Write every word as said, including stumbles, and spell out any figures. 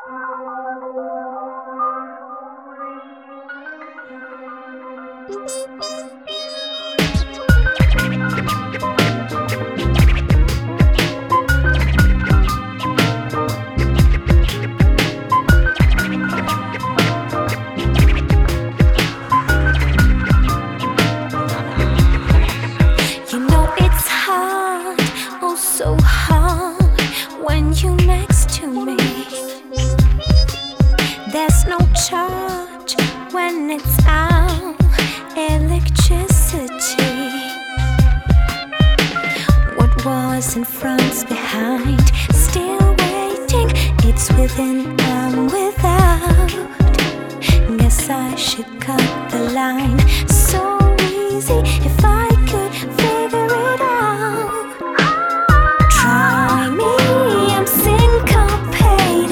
So hard when you're next to me. There's no charge when it's our electricity. What was in front's behind, still waiting. It's within, I'm without. Guess I should cut the line. So